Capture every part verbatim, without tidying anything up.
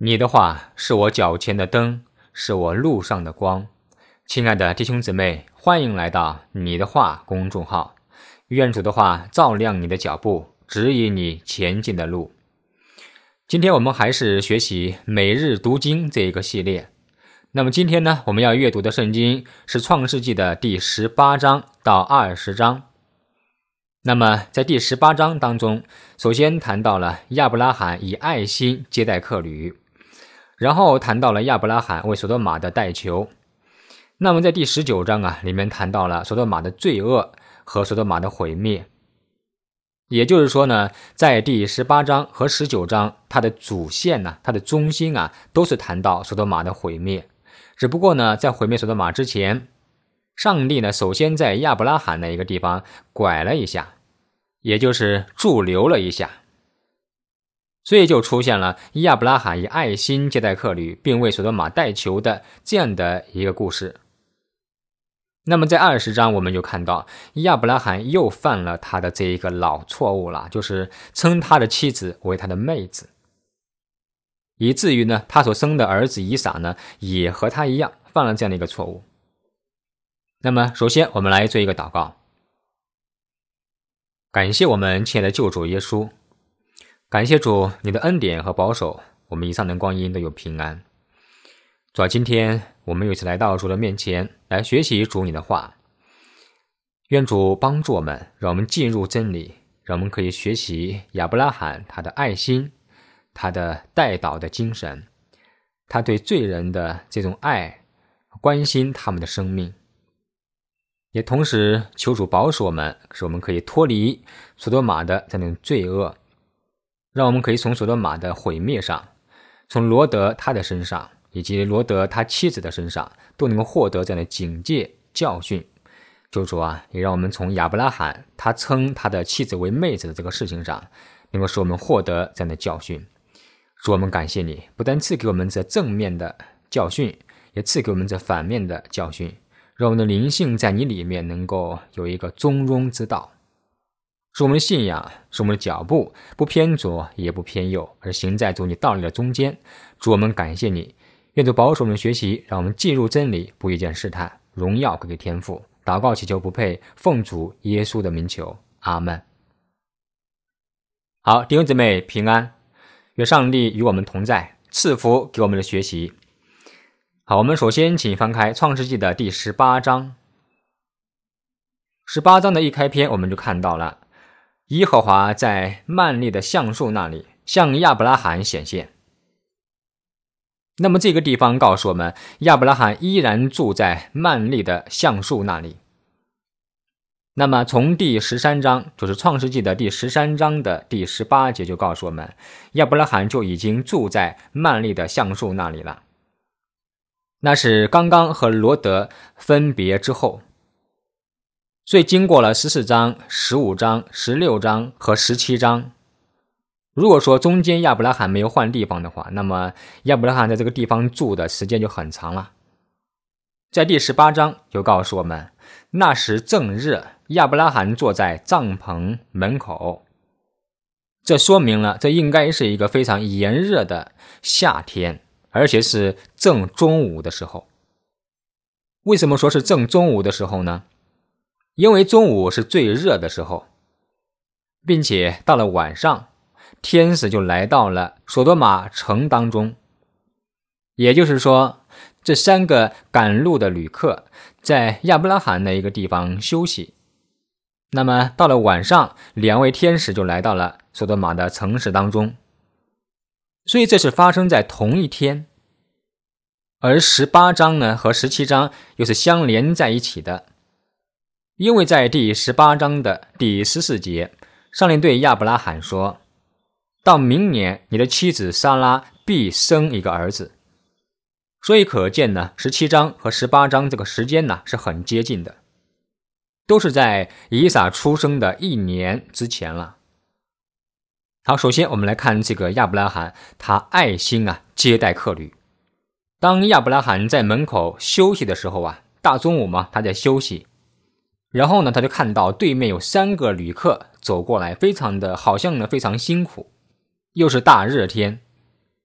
你的话是我脚前的灯，是我路上的光。亲爱的弟兄姊妹，欢迎来到你的话公众号，愿主的话照亮你的脚步，指引你前进的路。今天我们还是学习每日读经这一个系列。那么今天呢，我们要阅读的圣经是创世纪的第十八章到二十章。那么在第十八章当中，首先谈到了亚伯拉罕以爱心接待客旅，然后谈到了亚伯拉罕为所多玛的代求。那么在第十九章啊，里面谈到了所多玛的罪恶和所多玛的毁灭。也就是说呢，在第十八章和十九章，它的主线呢、啊，它的中心啊，都是谈到所多玛的毁灭。只不过呢，在毁灭所多玛之前，上帝呢，首先在亚伯拉罕那一个地方拐了一下，也就是驻留了一下，所以就出现了亚伯拉罕以爱心接待客旅，并为所多玛代求的这样的一个故事。那么在二十章我们就看到亚伯拉罕又犯了他的这一个老错误了，就是称他的妻子为他的妹子，以至于呢，他所生的儿子以撒呢，也和他一样犯了这样的一个错误。那么首先我们来做一个祷告。感谢我们亲爱的救主耶稣，感谢主你的恩典和保守，我们以上的光阴都有平安。主啊，今天我们又一次来到主的面前来学习主你的话，愿主帮助我们，让我们进入真理，让我们可以学习亚伯拉罕他的爱心，他的代祷的精神，他对罪人的这种爱，关心他们的生命。也同时求主保守我们，使我们可以脱离所多玛的这种罪恶，让我们可以从所多玛的毁灭上，从罗德他的身上，以及罗德他妻子的身上，都能够获得这样的警戒教训。求主啊，也让我们从亚伯拉罕他称他的妻子为妹子的这个事情上，能够使我们获得这样的教训。主，我们感谢你，不但赐给我们这正面的教训，也赐给我们这反面的教训，让我们的灵性在你里面能够有一个中庸之道，使我们的信仰，使我们的脚步不偏左也不偏右，而行在主你道理的中间。主，我们感谢你，愿主保守我们的学习，让我们进入真理，不遇见试探，荣耀归给天父。祷告祈求不配，奉主耶稣的名求，阿们。好，弟兄姊妹平安，愿上帝与我们同在，赐福给我们的学习。好，我们首先请翻开创世纪的第十八章。十八章的一开篇，我们就看到了耶和华在曼利的橡树那里向亚伯拉罕显现。那么这个地方告诉我们，亚伯拉罕依然住在曼利的橡树那里。那么从第十三章，就是创世纪的第十三章的第十八节就告诉我们，亚伯拉罕就已经住在曼利的橡树那里了。那是刚刚和罗德分别之后，所以经过了十四章、十五章、十六章和十七章，如果说中间亚伯拉罕没有换地方的话，那么亚伯拉罕在这个地方住的时间就很长了。在第十八章就告诉我们，那时正热，亚伯拉罕坐在帐篷门口。这说明了这应该是一个非常炎热的夏天，而且是正中午的时候。为什么说是正中午的时候呢？因为中午是最热的时候，并且到了晚上，天使就来到了所多玛城当中。也就是说，这三个赶路的旅客在亚伯拉罕那一个地方休息。那么到了晚上，两位天使就来到了所多玛的城市当中。所以这是发生在同一天。而十八章呢和十七章又是相连在一起的。因为在第十八章的第十四节，上帝对亚伯拉罕说，到明年你的妻子撒拉必生一个儿子。所以可见呢，十七章和十八章这个时间呢是很接近的，都是在以撒出生的一年之前了。好，首先我们来看这个亚伯拉罕，他爱心啊接待客旅。当亚伯拉罕在门口休息的时候啊，大中午嘛，他在休息，然后呢他就看到对面有三个旅客走过来，非常的好像呢非常辛苦，又是大热天，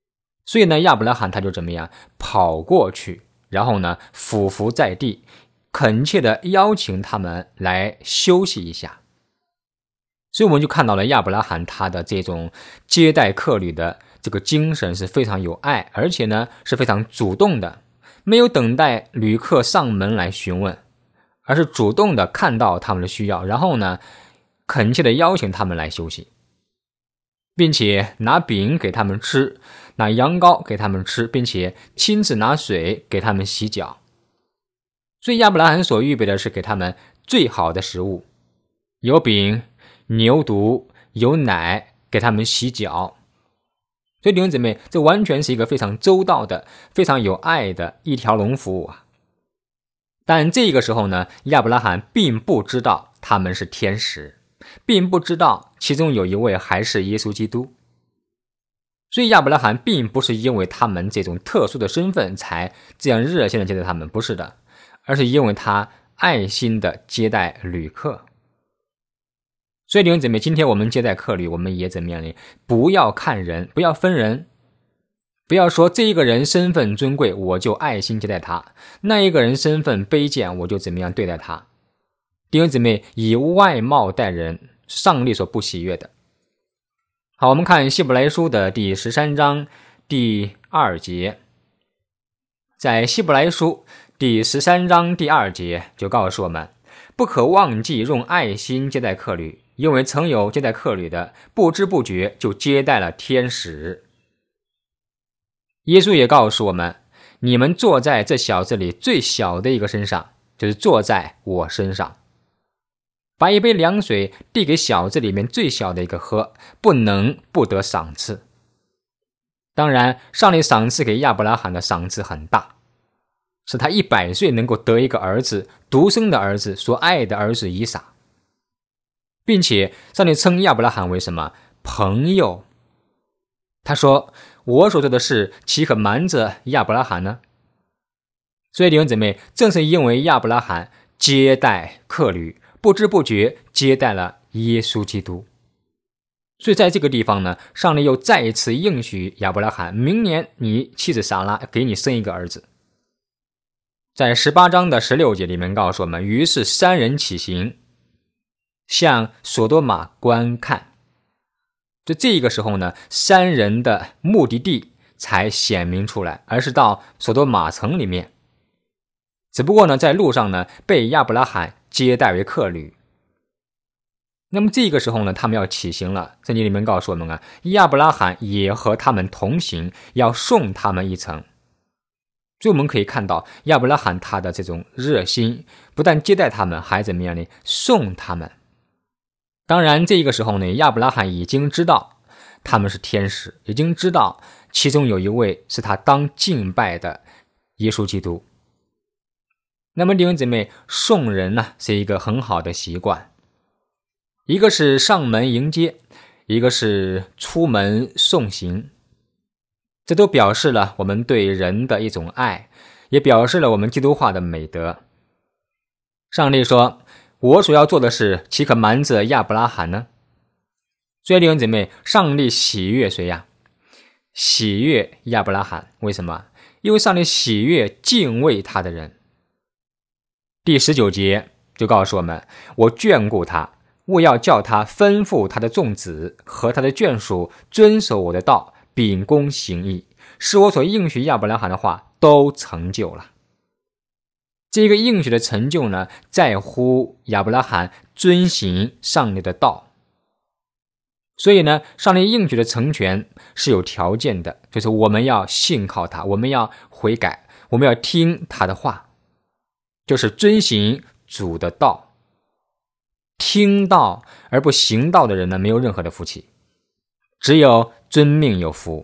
所以呢，亚伯拉罕他就怎么样跑过去，然后呢俯伏在地，恳切的邀请他们来休息一下。所以我们就看到了亚伯拉罕他的这种接待客旅的这个精神是非常有爱，而且呢是非常主动的，没有等待旅客上门来询问，而是主动的看到他们的需要，然后呢恳切的邀请他们来休息，并且拿饼给他们吃，拿羊羔给他们吃，并且亲自拿水给他们洗脚。所以亚伯拉罕所预备的是给他们最好的食物，有饼、牛犊、有奶，给他们洗脚。所以弟兄姊妹，这完全是一个非常周到的、非常有爱的一条龙服务啊。但这个时候呢，亚伯拉罕并不知道他们是天使，并不知道其中有一位还是耶稣基督。所以亚伯拉罕并不是因为他们这种特殊的身份才这样热心的接待他们，不是的，而是因为他爱心的接待旅客。所以弟兄姊妹，今天我们接待客旅，我们也怎么样呢？不要看人，不要分人，不要说这一个人身份尊贵，我就爱心接待他，那一个人身份卑贱，我就怎么样对待他。弟兄姊妹，以外貌待人，上帝所不喜悦的。好，我们看希伯来书的第十三章第二节，在希伯来书第十三章第二节就告诉我们，不可忘记用爱心接待客旅，因为曾有接待客旅的，不知不觉就接待了天使。耶稣也告诉我们，你们坐在这小子里最小的一个身上，就是坐在我身上。把一杯凉水递给小子里面最小的一个喝，不能不得赏赐。当然，上帝赏赐给亚伯拉罕的赏赐很大，是他一百岁能够得一个儿子，独生的儿子，所爱的儿子以撒，并且上帝称亚伯拉罕为什么？朋友。他说，我所做的事岂可瞒着亚伯拉罕呢？所以弟兄姊妹，正是因为亚伯拉罕接待客旅，不知不觉接待了耶稣基督，所以在这个地方呢，上帝又再一次应许亚伯拉罕，明年你妻子撒拉给你生一个儿子。在十八章的十六节里面告诉我们，于是三人起行，向所多玛观看。就这个时候呢，三人的目的地才显明出来，而是到所多玛城里面。只不过呢，在路上呢，被亚伯拉罕接待为客旅。那么这个时候呢，他们要起行了。圣经里面告诉我们啊，亚伯拉罕也和他们同行，要送他们一程。所以我们可以看到亚伯拉罕他的这种热心，不但接待他们，还怎么样呢？送他们。当然这个时候呢，亚伯拉罕已经知道他们是天使，已经知道其中有一位是他当敬拜的耶稣基督。那么弟兄姊妹，送人呢是一个很好的习惯，一个是上门迎接，一个是出门送行，这都表示了我们对人的一种爱，也表示了我们基督化的美德。上帝说，我所要做的事岂可瞒着亚伯拉罕呢？所以弟兄姊妹，上帝喜悦谁呀？喜悦亚伯拉罕。为什么？因为上帝喜悦敬畏他的人。第十九节就告诉我们，我眷顾他，我要叫他吩咐他的众子和他的眷属遵守我的道，秉公行义，使我所应许亚伯拉罕的话都成就了。这个应许的成就呢，在乎亚伯拉罕遵行上帝的道。所以呢，上帝应许的成全是有条件的，就是我们要信靠他，我们要悔改，我们要听他的话，就是遵行主的道。听道而不行道的人呢，没有任何的福气，只有遵命有福。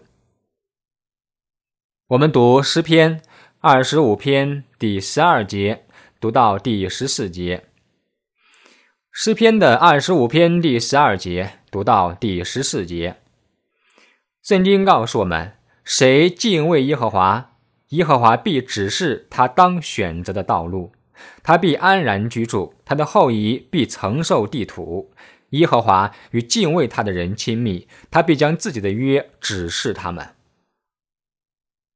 我们读诗篇二十五篇第十二节读到第十四节。诗篇的二十五篇第十二节读到第十四节。圣经告诉我们，谁敬畏耶和华，耶和华必指示他当选择的道路，他必安然居住，他的后裔必承受地土。耶和华与敬畏他的人亲密，他必将自己的约指示他们。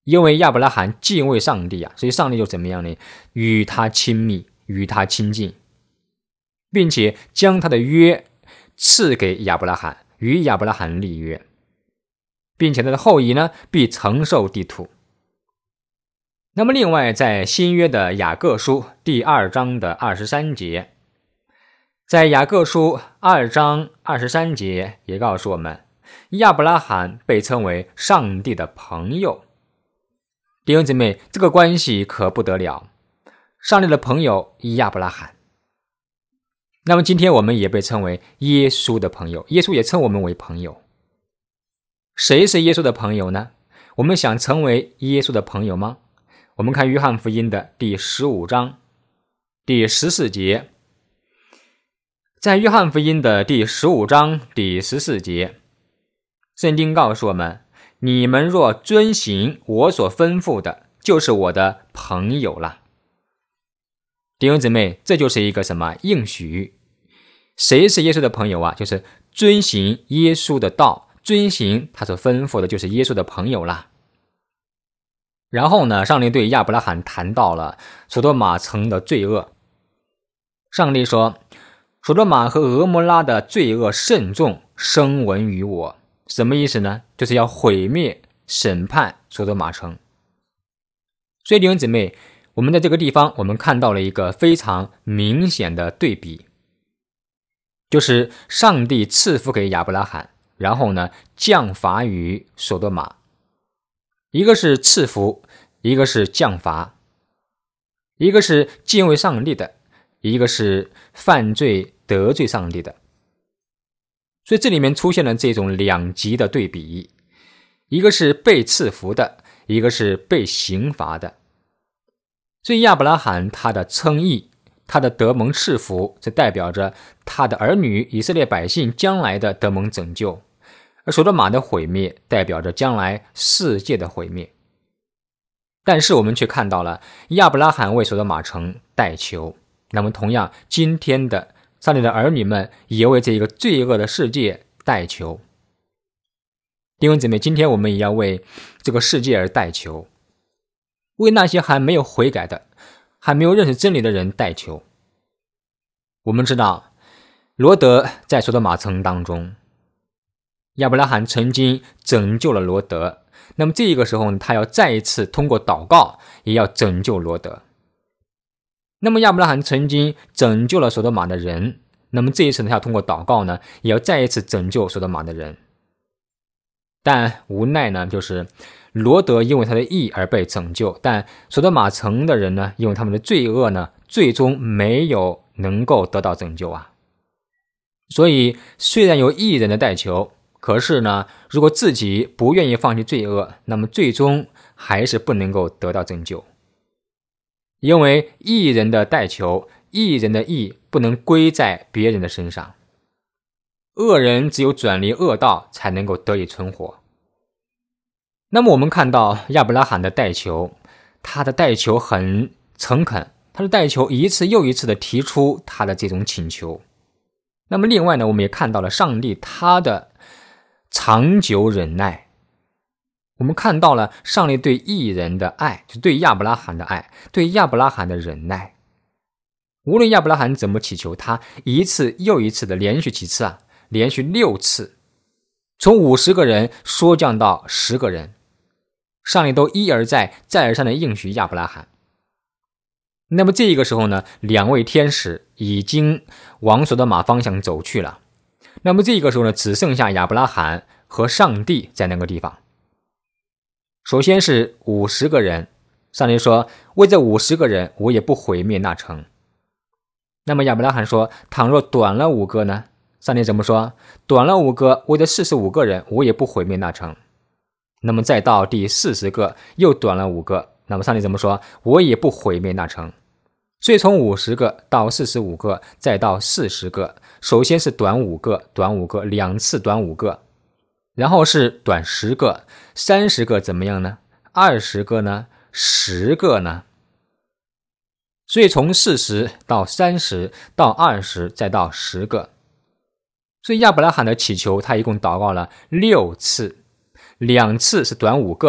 因为亚伯拉罕敬畏上帝啊，所以上帝就怎么样呢？与他亲密，与他亲近，并且将他的约赐给亚伯拉罕，与亚伯拉罕立约，并且他的后裔呢，必承受地土。那么另外在新约的雅各书第二章的二十三节，在雅各书二章二十三节也告诉我们，亚伯拉罕被称为上帝的朋友。弟兄姊妹，这个关系可不得了，上帝的朋友亚伯拉罕。那么今天我们也被称为耶稣的朋友，耶稣也称我们为朋友。谁是耶稣的朋友呢？我们想成为耶稣的朋友吗？我们看约翰福音的第十五章第十四节，在约翰福音的第十五章第十四节，圣经告诉我们，你们若遵行我所吩咐的，就是我的朋友了。弟兄姊妹，这就是一个什么应许？谁是耶稣的朋友啊？就是遵行耶稣的道，遵行他所吩咐的，就是耶稣的朋友啦。然后呢，上帝对亚伯拉罕谈到了所多玛城的罪恶。上帝说，所多玛和俄摩拉的罪恶甚重，声闻于我。什么意思呢？就是要毁灭审判所多玛城。所以弟兄姊妹，我们在这个地方我们看到了一个非常明显的对比，就是上帝赐福给亚伯拉罕，然后呢降罚于所多玛。一个是赐福，一个是降罚，一个是敬畏上帝的，一个是犯罪得罪上帝的。所以这里面出现了这种两极的对比，一个是被赐福的，一个是被刑罚的。所以亚伯拉罕他的称义，他的得蒙赐福，这代表着他的儿女以色列百姓将来的得蒙拯救，而所多玛的毁灭代表着将来世界的毁灭。但是我们却看到了亚伯拉罕为所多玛城代求，那么同样今天的上帝的儿女们也为这一个罪恶的世界代求。弟兄姊妹，今天我们也要为这个世界而代求，为那些还没有悔改的，还没有认识真理的人代求。我们知道罗德在所多玛城当中，亚伯拉罕曾经拯救了罗德，那么这个时候呢，他要再一次通过祷告也要拯救罗德。那么亚伯拉罕曾经拯救了所多玛的人，那么这一次呢，他要通过祷告呢也要再一次拯救所多玛的人。但无奈呢，就是罗德因为他的义而被拯救，但所多玛城的人呢，因为他们的罪恶呢，最终没有能够得到拯救啊。所以虽然有义人的代求，可是呢，如果自己不愿意放弃罪恶，那么最终还是不能够得到拯救。因为义人的代求，义人的义不能归在别人的身上，恶人只有转离恶道才能够得以存活。那么我们看到亚伯拉罕的代求，他的代求很诚恳，他的代求一次又一次的提出他的这种请求。那么另外呢，我们也看到了上帝他的长久忍耐，我们看到了上帝对义人的爱，就对亚伯拉罕的爱，对亚伯拉罕的忍耐。无论亚伯拉罕怎么祈求，他一次又一次的连续几次啊，连续六次，从五十个人缩降到十个人，上帝都一而再再而三的应许亚伯拉罕。那么这个时候呢，两位天使已经往所多玛方向走去了，那么这个时候呢，只剩下亚伯拉罕和上帝在那个地方。首先是五十个人，上帝说，为这五十个人我也不毁灭那城。那么亚伯拉罕说，倘若短了五个呢？上帝怎么说？短了五个，为这四十五个人我也不毁灭那城。那么再到第四十个，又短了五个，那么上帝怎么说？我也不毁灭那城。所以从五十个到四十五个，再到四十个，首先是短五个，短五个，两次短五个，然后是短十个，三十个怎么样呢？二十个呢？十个呢？所以从四十到三十到二十再到十个。所以亚伯拉罕的祈求他一共祷告了六次，两次是短五个，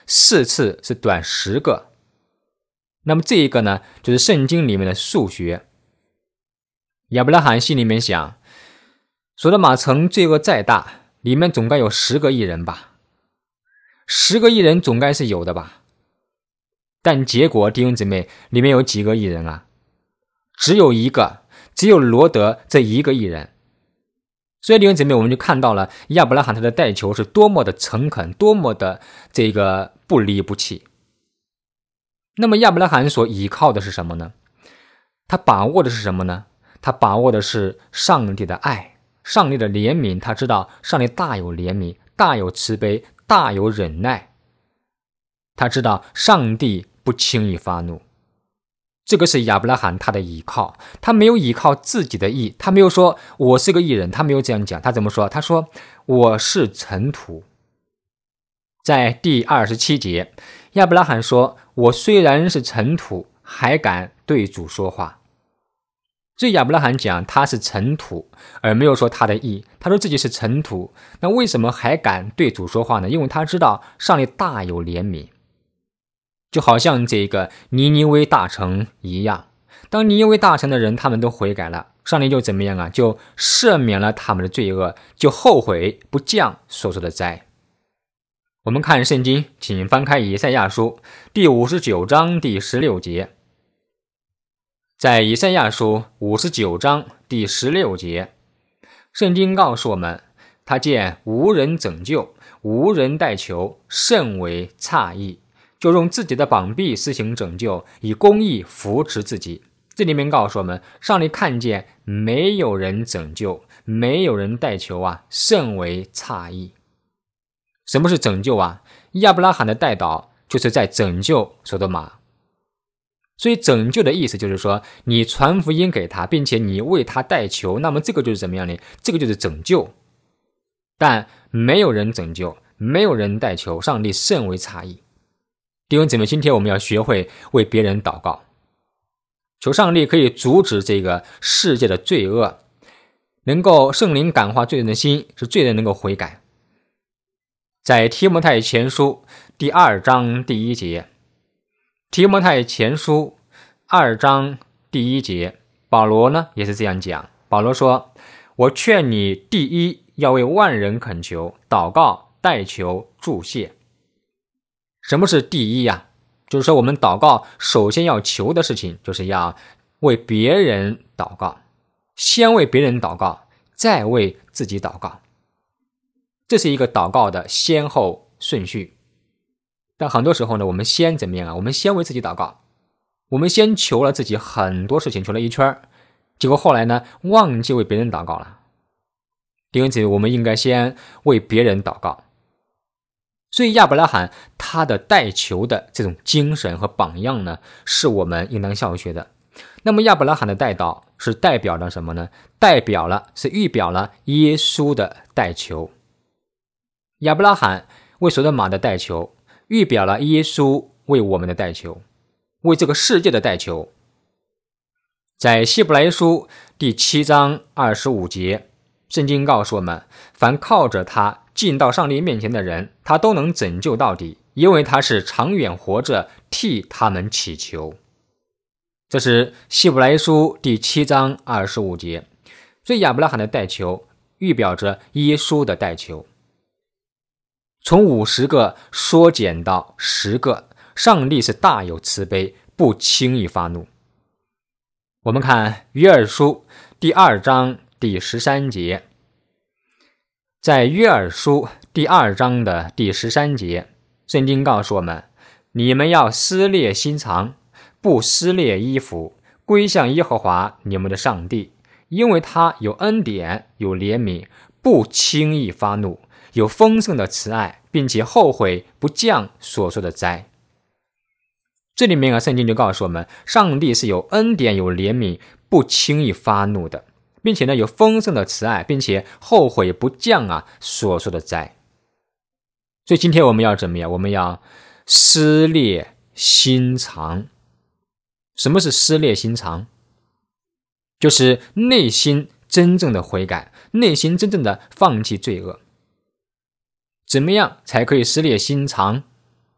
四次是短十个。那么这一个呢，就是圣经里面的数学。亚伯拉罕心里面想，索多玛城罪恶再大，里面总该有十个义人吧，十个义人总该是有的吧。但结果弟兄姊妹，里面有几个义人啊？只有一个，只有罗德这一个义人。所以弟兄姊妹，我们就看到了亚伯拉罕他的代求是多么的诚恳，多么的这个不离不弃。那么亚伯拉罕所依靠的是什么呢？他把握的是什么呢？他把握的是上帝的爱，上帝的怜悯。他知道上帝大有怜悯，大有慈悲，大有忍耐。他知道上帝不轻易发怒。这个是亚伯拉罕他的依靠，他没有依靠自己的义，他没有说我是个义人，他没有这样讲。他怎么说？他说我是尘土。在第二十七节，亚伯拉罕说，我虽然是尘土，还敢对主说话。所以亚伯拉罕讲他是尘土，而没有说他的义。他说自己是尘土，那为什么还敢对主说话呢？因为他知道上帝大有怜悯。就好像这个尼尼微大城一样，当尼尼微大城的人他们都悔改了，上帝就怎么样啊？就赦免了他们的罪恶，就后悔不降所说的灾。我们看圣经，请翻开以赛亚书第五十九章第十六节。在以赛亚书五十九章第十六节，圣经告诉我们，他见无人拯救，无人代求，甚为诧异，就用自己的膀臂施行拯救，以公义扶持自己。这里面告诉我们，上帝看见没有人拯救，没有人代求啊，甚为诧异。什么是拯救啊？亚伯拉罕的代祷就是在拯救索多玛。所以拯救的意思就是说，你传福音给他，并且你为他代求，那么这个就是怎么样呢？这个就是拯救。但没有人拯救，没有人代求，上帝甚为诧异。弟兄姊妹，今天我们要学会为别人祷告，求上帝可以阻止这个世界的罪恶，能够圣灵感化罪人的心，使罪人能够悔改。在提摩太前书第二章第一节，提摩太前书二章第一节，保罗呢也是这样讲。保罗说，我劝你第一要为万人恳求、祷告、代求、祝谢。什么是第一呀？就是说我们祷告首先要求的事情，就是要为别人祷告，先为别人祷告，再为自己祷告。这是一个祷告的先后顺序。但很多时候呢，我们先怎么样啊？我们先为自己祷告，我们先求了自己很多事情，求了一圈，结果后来呢，忘记为别人祷告了。弟兄姊妹，我们应该先为别人祷告。所以亚伯拉罕他的代求的这种精神和榜样呢，是我们应当效学的。那么亚伯拉罕的代祷是代表了什么呢？代表了是预表了耶稣的代求。亚伯拉罕为索多玛的代求，预表了耶稣为我们的代求，为这个世界的代求。在希伯来书第七章二十五节，圣经告诉我们，凡靠着他进到上帝面前的人，他都能拯救到底，因为他是长远活着替他们祈求。这是希伯来书第七章二十五节。所以亚伯拉罕的代求预表着耶稣的代求。从五十个缩减到十个，上帝是大有慈悲，不轻易发怒。我们看约珥书第二章第十三节，在约珥书第二章的第十三节，圣经告诉我们，你们要撕裂心肠，不撕裂衣服，归向耶和华你们的上帝，因为他有恩典，有怜悯，不轻易发怒，有丰盛的慈爱，并且后悔不降所说的灾。这里面啊，圣经就告诉我们，上帝是有恩典，有怜悯，不轻易发怒的，并且呢有丰盛的慈爱，并且后悔不降啊所说的灾。所以今天我们要怎么样？我们要撕裂心肠。什么是撕裂心肠？就是内心真正的悔改，内心真正的放弃罪恶。怎么样才可以撕裂心肠？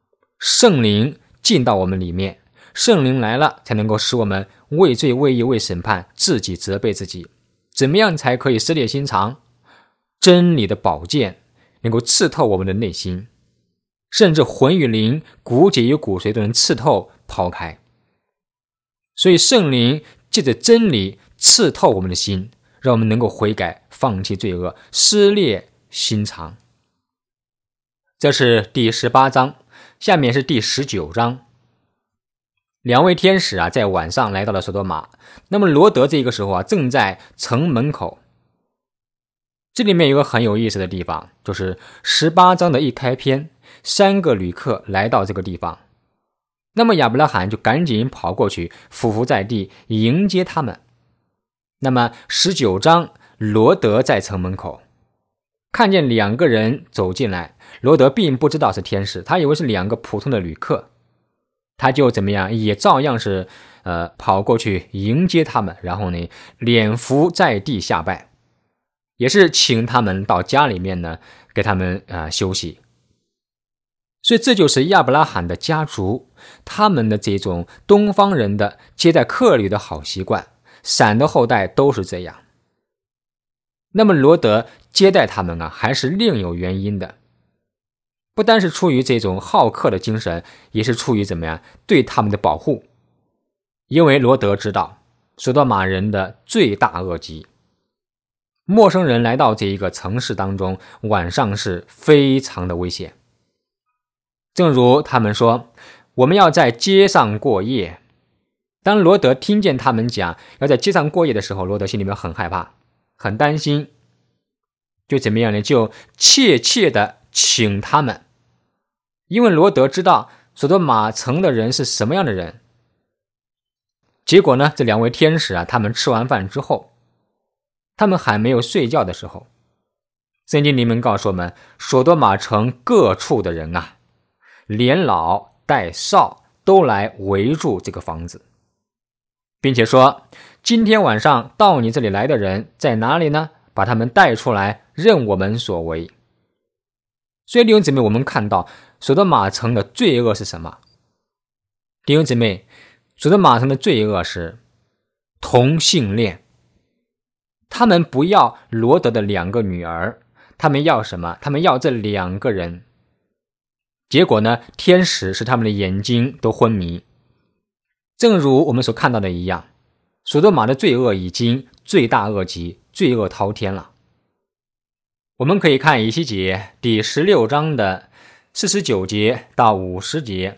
圣灵进到我们里面，圣灵来了才能够使我们畏罪畏义畏审判，自己责备自己。怎么样才可以撕裂心肠？真理的宝剑能够刺透我们的内心，甚至魂与灵、骨节与骨髓都能刺透抛开。所以圣灵借着真理刺透我们的心，让我们能够悔改，放弃罪恶，撕裂心肠。这是第十八章，下面是第十九章。两位天使啊，在晚上来到了索多玛。那么罗德这个时候啊，正在城门口。这里面有个很有意思的地方，就是十八章的一开篇，三个旅客来到这个地方。那么亚伯拉罕就赶紧跑过去，俯伏在地迎接他们。那么十九章，罗德在城门口看见两个人走进来，罗德并不知道是天使，他以为是两个普通的旅客。他就怎么样，也照样是呃跑过去迎接他们，然后呢脸伏在地下拜，也是请他们到家里面呢给他们啊、呃、休息。所以这就是亚伯拉罕的家族，他们的这种东方人的接待客旅的好习惯，闪的后代都是这样。那么罗德接待他们啊，还是另有原因的。不单是出于这种好客的精神，也是出于怎么样对他们的保护。因为罗德知道索多玛人的罪大恶极，陌生人来到这一个城市当中，晚上是非常的危险。正如他们说，我们要在街上过夜。当罗德听见他们讲要在街上过夜的时候，罗德心里面很害怕，很担心，就怎么样呢？就切切的请他们。因为罗德知道索多玛城的人是什么样的人。结果呢，这两位天使啊，他们吃完饭之后，他们还没有睡觉的时候，圣经里面告诉我们，索多玛城各处的人啊，连老带少都来围住这个房子，并且说，今天晚上到你这里来的人在哪里呢？把他们带出来，任我们所为。所以弟兄姊妹，我们看到索多玛城的罪恶是什么？弟兄姊妹，索多玛城的罪恶是同性恋。他们不要罗德的两个女儿，他们要什么？他们要这两个人。结果呢，天使使他们的眼睛都昏迷。正如我们所看到的一样，索多玛的罪恶已经罪大恶极，罪恶滔天了。我们可以看以西结第十六章的四十九节到五十节。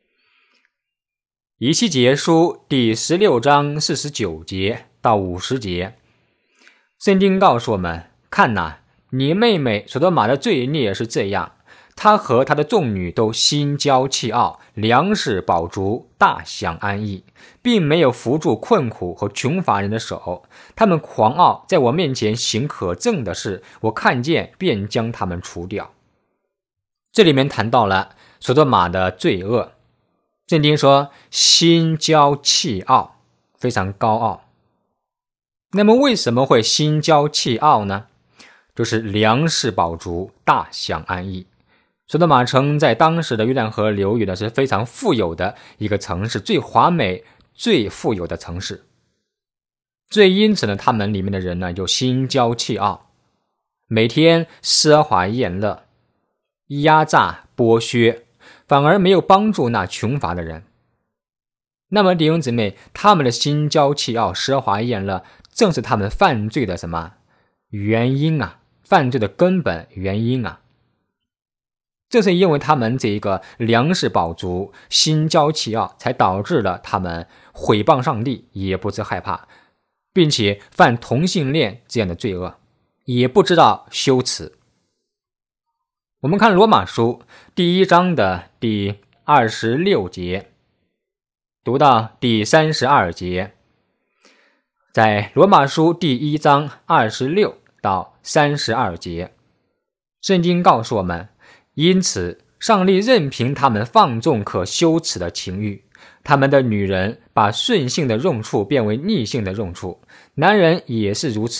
以西结书第十六章四十九节到五十节，圣经告诉我们，看哪，你妹妹索多玛的罪孽是这样，她和她的众女都心骄气傲，粮食饱足，大享安逸，并没有扶住困苦和穷乏人的手。他们狂傲，在我面前行可憎的事，我看见便将他们除掉。这里面谈到了索多玛的罪恶，圣经说心骄气傲，非常高傲。那么为什么会心骄气傲呢？就是粮食饱足，大享安逸。索多玛城在当时的约旦河流域呢，是非常富有的一个城市，最华美最富有的城市。所以因此呢，他们里面的人呢就心骄气傲，每天奢华宴乐，压榨剥削，反而没有帮助那穷乏的人。那么弟兄姊妹，他们的心骄气傲，奢华宴乐，正是他们犯罪的什么原因啊？犯罪的根本原因啊！正是因为他们这一个粮食饱足，心骄气傲，才导致了他们毁谤上帝，也不知害怕，并且犯同性恋这样的罪恶，也不知道羞耻。我们看罗马书第一章的第二十六节，读到第三十二节。在罗马书第一章二十六到三十二节，圣经告诉我们，因此上帝任凭他们放纵可羞耻的情欲，他们的女人把顺性的用处变为逆性的用处，男人也是如此，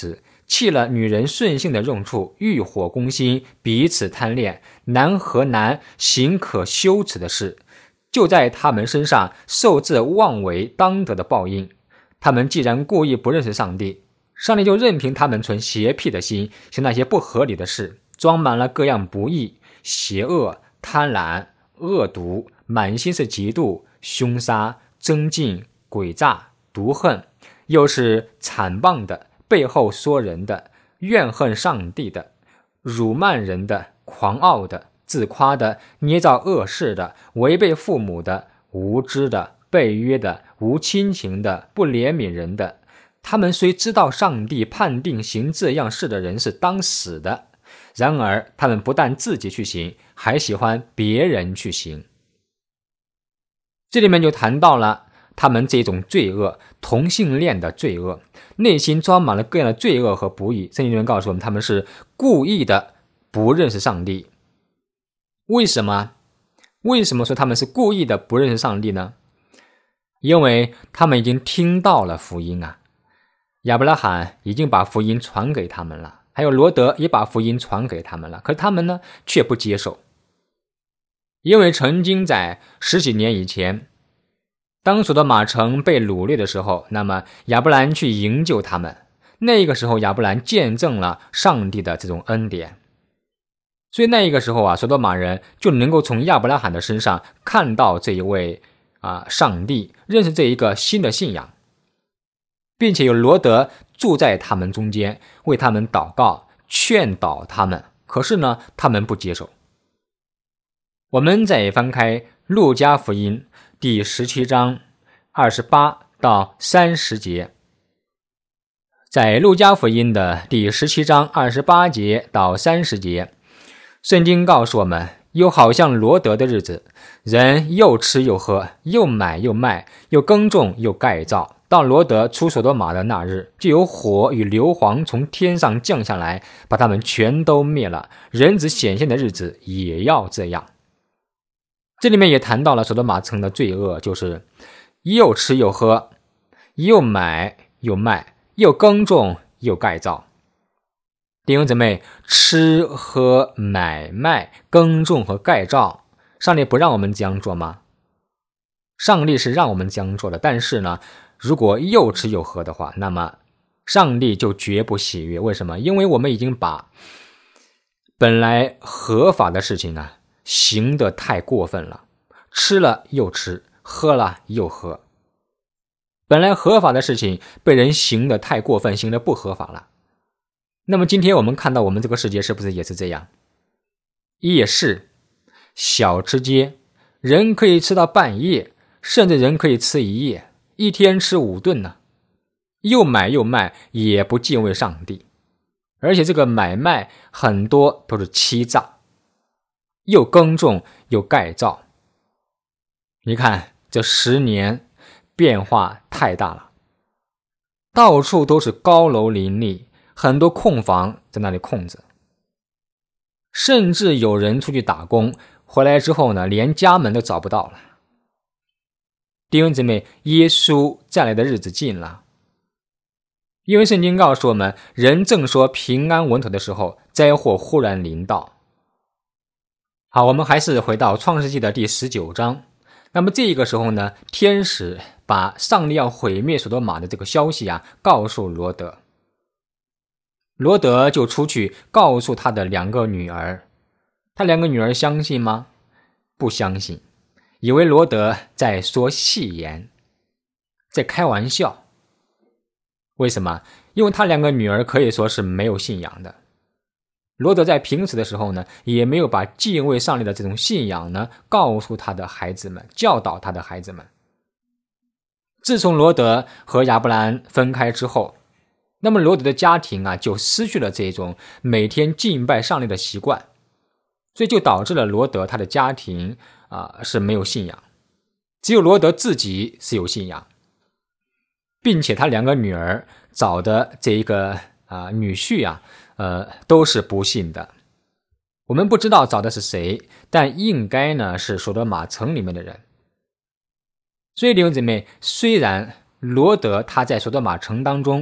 弃了女人顺性的用处，欲火攻心，彼此贪恋，男和男行可羞耻的事，就在他们身上受这妄为当得的报应。他们既然故意不认识上帝，上帝就任凭他们存邪僻的心，行那些不合理的事，装满了各样不义、邪恶、贪婪、恶毒，满心是嫉妒、凶杀、争竞、诡诈、毒恨，又是惨谤的，背后说人的，怨恨上帝的，辱慢人的，狂傲的，自夸的，捏造恶事的，违背父母的，无知的，背约的，无亲情的，不怜悯人的。他们虽知道上帝判定行这样事的人是当死的，然而他们不但自己去行，还喜欢别人去行。这里面就谈到了他们这种罪恶，同性恋的罪恶，内心装满了各样的罪恶和不义。圣经里面告诉我们，他们是故意的不认识上帝。为什么？为什么说他们是故意的不认识上帝呢？因为他们已经听到了福音啊，亚伯拉罕已经把福音传给他们了，还有罗德也把福音传给他们了，可是他们呢却不接受。因为曾经在十几年以前，当所多玛城被掳掠的时候，那么亚伯兰去营救他们，那个时候亚伯兰见证了上帝的这种恩典，所以那个时候啊，所多玛人就能够从亚伯拉罕的身上看到这一位啊上帝，认识这一个新的信仰，并且有罗德住在他们中间，为他们祷告，劝导他们。可是呢，他们不接受。我们再翻开路加福音第十七章二十八到三十节，在路加福音的第十七章二十八节到三十节，圣经告诉我们，有好像罗德的日子，人又吃又喝，又买又卖，又耕种又盖造。到罗德出所多玛的那日，就有火与硫磺从天上降下来，把他们全都灭了。人子显现的日子也要这样。这里面也谈到了所多玛城的罪恶，就是又吃又喝，又买又卖，又耕种又盖造。弟兄姊妹，吃喝买卖耕种和盖造，上帝不让我们这样做吗？上帝是让我们这样做的，但是呢，如果又吃又喝的话，那么上帝就绝不喜悦。为什么？因为我们已经把本来合法的事情啊行得太过分了，吃了又吃，喝了又喝。本来合法的事情被人行得太过分，行得不合法了。那么今天我们看到我们这个世界是不是也是这样？夜市、小吃街，人可以吃到半夜，甚至人可以吃一夜，一天吃五顿呢，又买又卖，也不敬畏上帝。而且这个买卖很多都是欺诈，又耕种又盖造。你看这十年变化太大了，到处都是高楼林立，很多空房在那里空着，甚至有人出去打工回来之后呢，连家门都找不到了。弟兄姊妹，耶稣再来的日子近了，因为圣经告诉我们，人正说平安稳妥的时候，灾祸忽然临到。好，我们还是回到创世纪的第十九章。那么这个时候呢，天使把上帝要毁灭所多玛的这个消息啊告诉罗德，罗德就出去告诉他的两个女儿。他两个女儿相信吗？不相信，以为罗德在说戏言，在开玩笑。为什么？因为他两个女儿可以说是没有信仰的。罗德在平时的时候呢，也没有把敬畏上帝的这种信仰呢告诉他的孩子们，教导他的孩子们。自从罗德和亚伯兰分开之后，那么罗德的家庭啊就失去了这种每天敬拜上帝的习惯，所以就导致了罗德他的家庭啊是没有信仰，只有罗德自己是有信仰，并且他两个女儿找的这一个啊女婿啊呃，都是不信的。我们不知道找的是谁，但应该呢是所多玛城里面的人。所以弟兄姊妹，虽然罗德他在所多玛城当中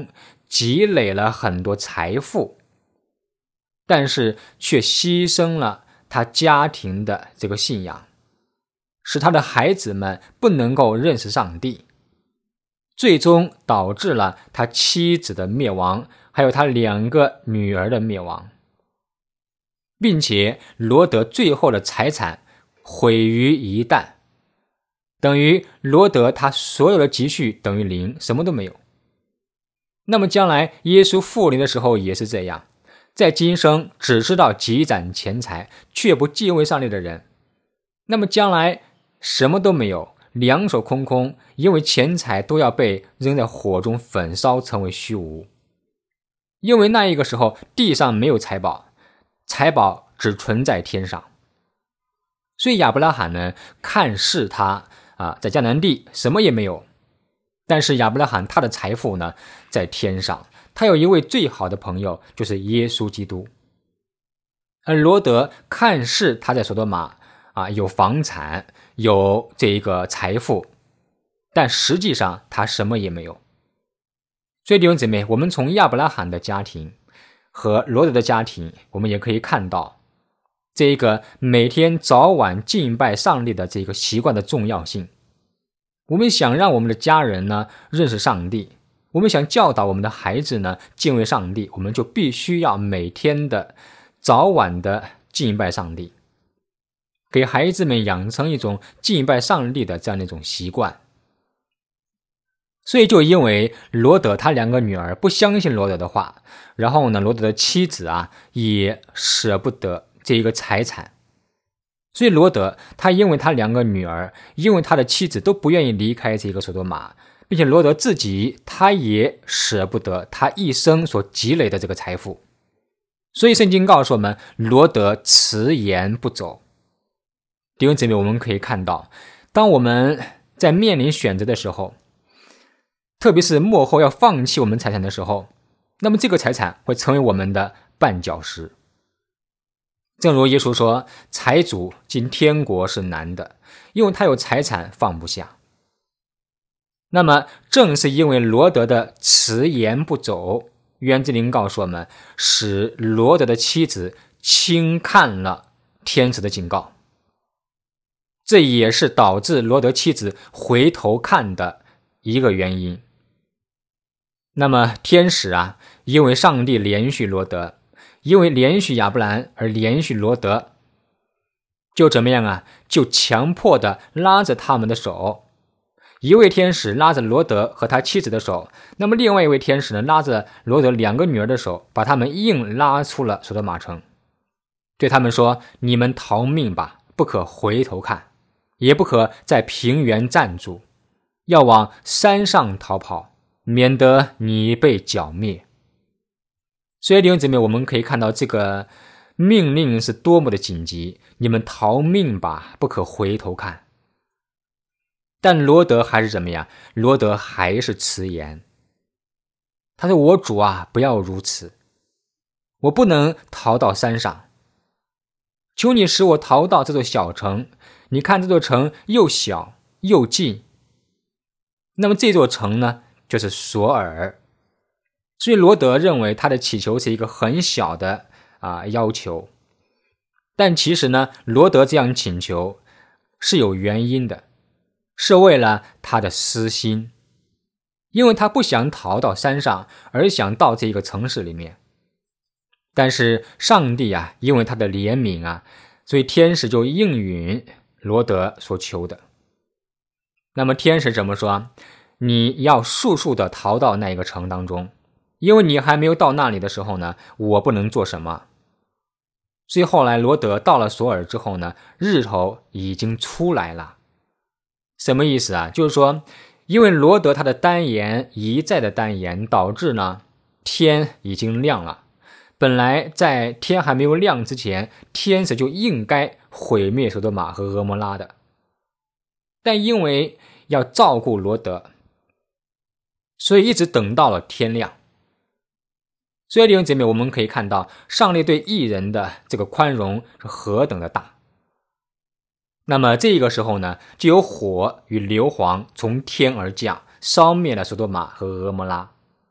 积累了很多财富，但是却牺牲了他家庭的这个信仰，使他的孩子们不能够认识上帝，最终导致了他妻子的灭亡，还有他两个女儿的灭亡，并且罗德最后的财产毁于一旦，等于罗德他所有的积蓄等于零，什么都没有。那么将来耶稣复临的时候也是这样，在今生只知道积攒钱财，却不敬畏上帝的人，那么将来什么都没有，两手空空，因为钱财都要被扔在火中焚烧，成为虚无。因为那一个时候地上没有财宝，财宝只存在天上。所以亚伯拉罕呢，看似他啊在迦南地什么也没有，但是亚伯拉罕他的财富呢在天上，他有一位最好的朋友，就是耶稣基督。而罗德看似他在所多玛啊有房产，有这一个财富，但实际上他什么也没有。所以弟兄姊妹，我们从亚伯拉罕的家庭和罗德的家庭，我们也可以看到这个每天早晚敬拜上帝的这个习惯的重要性。我们想让我们的家人呢认识上帝，我们想教导我们的孩子呢敬畏上帝，我们就必须要每天的早晚的敬拜上帝，给孩子们养成一种敬拜上帝的这样的一种习惯。所以就因为罗德他两个女儿不相信罗德的话，然后呢罗德的妻子啊也舍不得这一个财产，所以罗德他因为他两个女儿，因为他的妻子都不愿意离开这个所多玛，并且罗德自己他也舍不得他一生所积累的这个财富，所以圣经告诉我们，罗德迟延不走。弟兄姊妹，我们可以看到，当我们在面临选择的时候，特别是末后要放弃我们财产的时候，那么这个财产会成为我们的绊脚石。正如耶稣说，财主进天国是难的，因为他有财产放不下。那么正是因为罗德的迟延不走，约翰之灵告诉我们，使罗德的妻子轻看了天使的警告，这也是导致罗德妻子回头看的一个原因。那么天使啊，因为上帝连续罗德，因为连续亚伯兰而连续罗德，就怎么样啊？就强迫的拉着他们的手，一位天使拉着罗德和他妻子的手，那么另外一位天使呢，拉着罗德两个女儿的手，把他们硬拉出了所多玛城，对他们说：你们逃命吧，不可回头看，也不可在平原站住，要往山上逃跑，免得你被剿灭。所以弟兄姊妹，我们可以看到这个命令是多么的紧急，你们逃命吧，不可回头看。但罗德还是怎么样？罗德还是迟延。他说：我主啊，不要如此，我不能逃到山上，求你使我逃到这座小城，你看这座城又小又近。那么这座城呢，就是索尔。所以罗德认为他的祈求是一个很小的啊要求，但其实呢，罗德这样请求是有原因的，是为了他的私心，因为他不想逃到山上，而想到这个城市里面。但是上帝啊，因为他的怜悯啊，所以天使就应允罗德所求的。那么天使怎么说？你要速速的逃到那个城当中，因为你还没有到那里的时候呢，我不能做什么。所以后来罗德到了索尔之后呢，日头已经出来了。什么意思啊？就是说，因为罗德他的单言一再的单言，导致呢天已经亮了。本来在天还没有亮之前，天使就应该毁灭所多玛和蛾摩拉的，但因为要照顾罗德，所以一直等到了天亮。所以弟兄姐妹，我们可以看到上帝对义人的这个宽容是何等的大。那么这个时候呢，就有火与硫磺从天而降，烧灭了所多玛和蛾摩拉。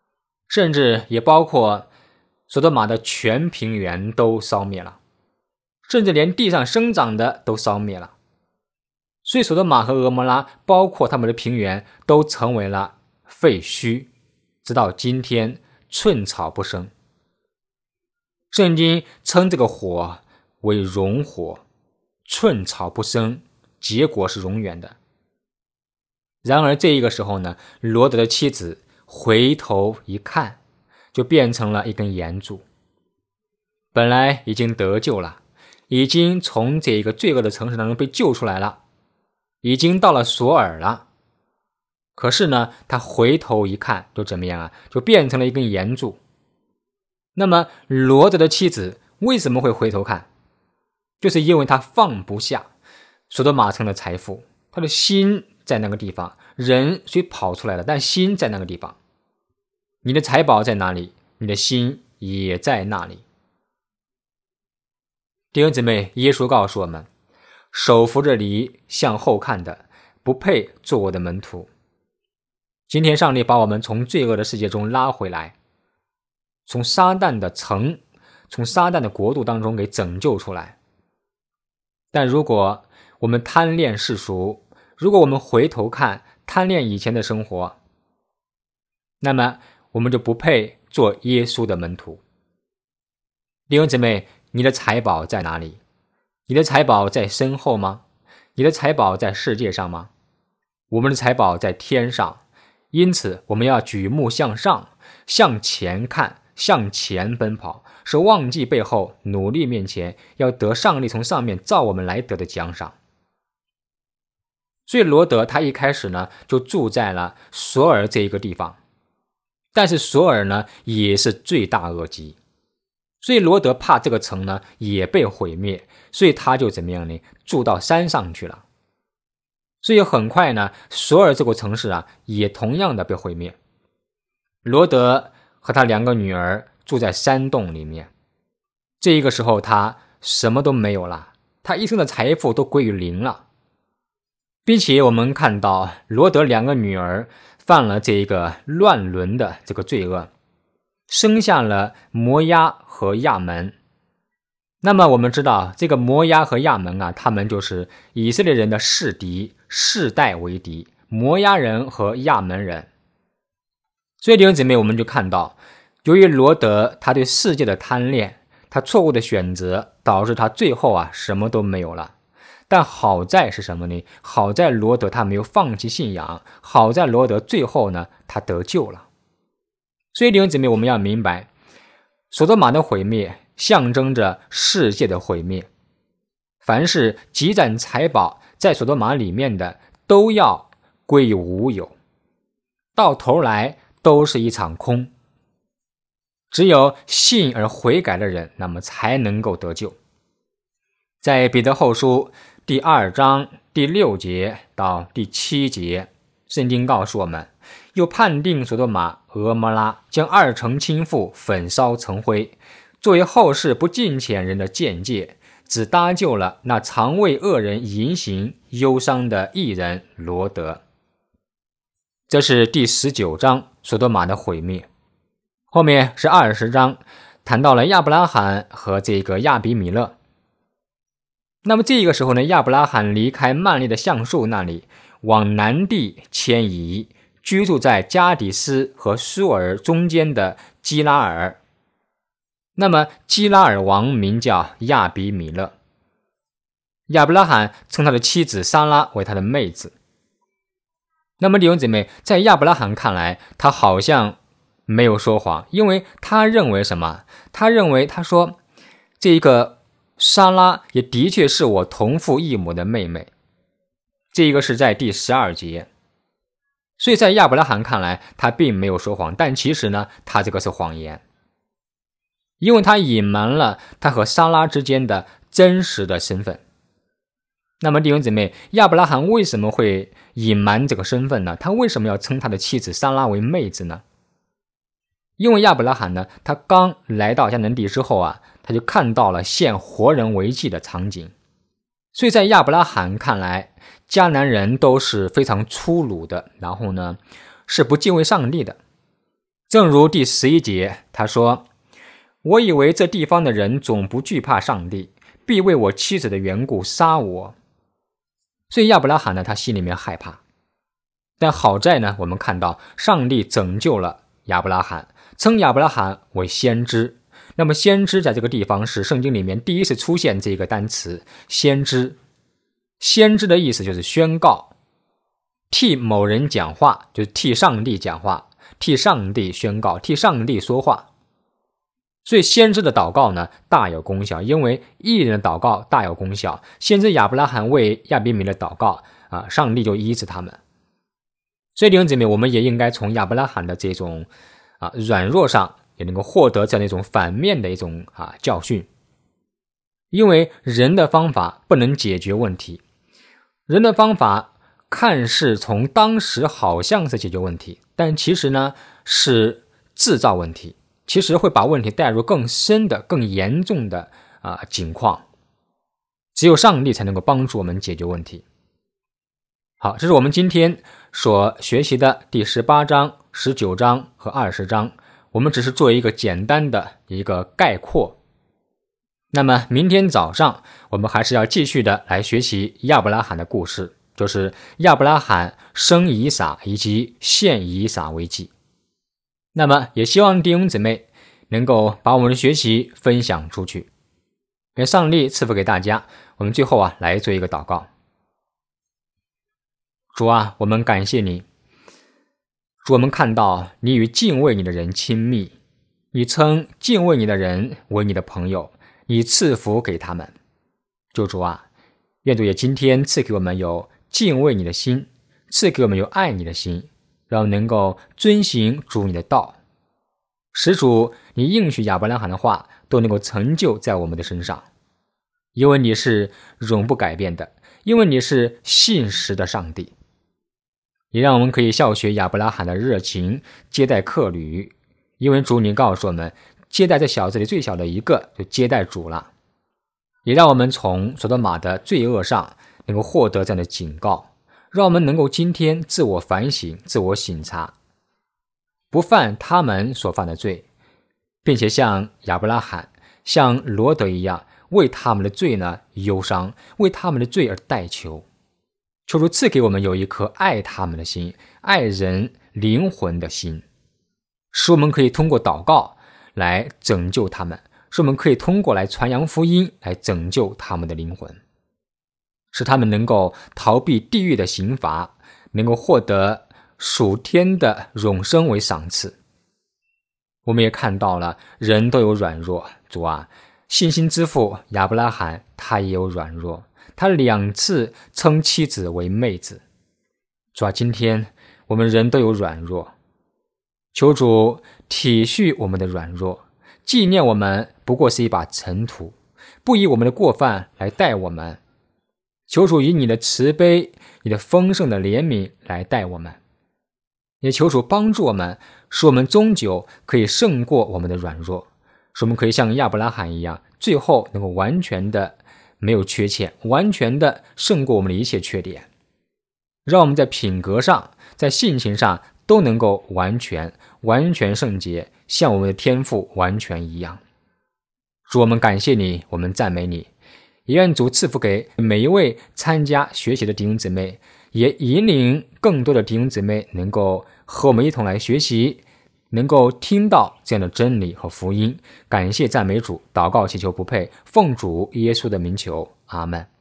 甚至也包括索多玛的全平原都烧灭了，甚至连地上生长的都烧灭了。所以索多玛和蛾摩拉包括他们的平原都成为了废墟，直到今天寸草不生。圣经称这个火为熔火，寸草不生，结果是永远的。然而这一个时候呢，罗德的妻子回头一看，就变成了一根岩柱。本来已经得救了，已经从这个罪恶的城市当中被救出来了，已经到了索尔了。可是呢，他回头一看，就怎么样啊？就变成了一根岩柱。那么罗德的妻子为什么会回头看？就是因为他放不下索多玛城的财富，他的心在那个地方，人虽跑出来了，但心在那个地方。你的财宝在哪里，你的心也在那里。弟兄姊妹，耶稣告诉我们，手扶着犁向后看的，不配做我的门徒。今天上帝把我们从罪恶的世界中拉回来，从撒旦的城，从撒旦的国度当中给拯救出来。但如果我们贪恋世俗，如果我们回头看，贪恋以前的生活，那么我们就不配做耶稣的门徒。弟兄姊妹，你的财宝在哪里？你的财宝在身后吗？你的财宝在世界上吗？我们的财宝在天上，因此我们要举目向上，向前看，向前奔跑，是忘记背后，努力面前，要得上帝从上面照我们来得的奖赏。所以罗德他一开始呢，就住在了索尔这一个地方，但是索尔呢，也是罪大恶极，所以罗德怕这个城呢也被毁灭，所以他就怎么样呢？住到山上去了。所以很快呢，索尔这个城市啊，也同样的被毁灭。罗德和他两个女儿住在山洞里面，这一个时候他什么都没有了，他一生的财富都归于零了。并且我们看到罗德两个女儿犯了这个乱伦的这个罪恶，生下了摩押和亚门。那么我们知道这个摩押和亚门啊，他们就是以色列人的世敌，世代为敌，摩押人和亚门人。所以弟兄姊妹，我们就看到，由于罗德他对世界的贪恋，他错误的选择，导致他最后啊什么都没有了。但好在是什么呢？好在罗德他没有放弃信仰，好在罗德最后呢，他得救了。所以弟兄姊妹，我们要明白，索多玛的毁灭象征着世界的毁灭。凡是积攒财宝在索多玛里面的，都要归于无有，到头来都是一场空。只有信而悔改的人，那么才能够得救。在彼得后书第二章第六节到第七节，圣经告诉我们，又判定索多玛、蛾摩拉，将二城倾覆，焚烧成灰，作为后世不敬虔人的鉴戒，只搭救了那常为恶人淫行忧伤的义人罗德。这是第十九章索多玛的毁灭。后面是二十章，谈到了亚伯拉罕和这个亚比米勒。那么这个时候呢，亚伯拉罕离开曼利的橡树那里，往南地迁移，居住在加底斯和苏尔中间的基拉尔。那么基拉尔王名叫亚比米勒，亚伯拉罕称他的妻子撒拉为他的妹子。那么弟兄姊妹，在亚伯拉罕看来，他好像没有说谎，因为他认为什么？他认为他说这一个撒拉也的确是我同父异母的妹妹，这个是在第十二节。所以在亚伯拉罕看来，他并没有说谎，但其实呢，他这个是谎言，因为他隐瞒了他和撒拉之间的真实的身份。那么弟兄姊妹，亚伯拉罕为什么会隐瞒这个身份呢？他为什么要称他的妻子撒拉为妹子呢？因为亚伯拉罕呢，他刚来到迦南地之后啊，他就看到了献活人为祭的场景。所以在亚伯拉罕看来，迦南人都是非常粗鲁的，然后呢是不敬畏上帝的。 正如第十一节他说，我以为这地方的人总不惧怕上帝，必为我妻子的缘故杀我。所以亚伯拉罕呢，他心里面害怕。但好在呢，我们看到上帝拯救了亚伯拉罕，称亚伯拉罕为先知。那么先知在这个地方是圣经里面第一次出现这个单词，先知。先知的意思就是宣告，替某人讲话，就是替上帝讲话，替上帝宣告，替上帝说话。所以先知的祷告呢，大有功效，因为义人的祷告大有功效。先知亚伯拉罕为亚比米勒祷告啊，上帝就医治他们。所以弟兄姊妹，我们也应该从亚伯拉罕的这种啊软弱上，也能够获得这样的一种反面的一种啊教训。因为人的方法不能解决问题，人的方法看似从当时好像是解决问题，但其实呢是制造问题，其实会把问题带入更深的、更严重的啊境况。只有上帝才能够帮助我们解决问题。好，这是我们今天所学习的第十八章、十九章和二十章，我们只是做一个简单的一个概括。那么明天早上我们还是要继续的来学习亚伯拉罕的故事，就是亚伯拉罕生以撒以及献以撒为祭。那么也希望弟兄姊妹能够把我们的学习分享出去，愿上帝赐福给大家。我们最后啊来做一个祷告。主啊，我们感谢你。主，我们看到你与敬畏你的人亲密，你称敬畏你的人为你的朋友，你赐福给他们。救主啊，愿主也今天赐给我们有敬畏你的心，赐给我们有爱你的心，让我们能够遵行主你的道，使主你应许亚伯拉罕的话都能够成就在我们的身上。因为你是永不改变的，因为你是信实的上帝。也让我们可以效学亚伯拉罕的热情，接待客旅。因为主你告诉我们，接待这小子里最小的一个，就接待主了。也让我们从所多玛的罪恶上能够获得这样的警告，让我们能够今天自我反省、自我省察，不犯他们所犯的罪，并且像亚伯拉罕、像罗德一样，为他们的罪呢忧伤，为他们的罪而代求。求主赐给我们有一颗爱他们的心，爱人灵魂的心，使我们可以通过祷告来拯救他们，使我们可以通过来传扬福音来拯救他们的灵魂，使他们能够逃避地狱的刑罚，能够获得属天的永生为赏赐。我们也看到了人都有软弱，主啊，信心之父亚伯拉罕他也有软弱，他两次称妻子为妹子。主啊，今天我们人都有软弱，求主体恤我们的软弱，纪念我们不过是一把尘土，不以我们的过犯来待我们。求主以你的慈悲，你的丰盛的怜悯来待我们，也求主帮助我们，使我们终究可以胜过我们的软弱，使我们可以像亚伯拉罕一样，最后能够完全的没有缺欠，完全的胜过我们的一切缺点，让我们在品格上，在性情上都能够完全完全圣洁，像我们的天父完全一样。主，我们感谢你，我们赞美你，也愿主赐福给每一位参加学习的弟兄姊妹，也引领更多的弟兄姊妹能够和我们一同来学习，能够听到这样的真理和福音。感谢赞美主，祷告祈求不配，奉主耶稣的名求，阿们。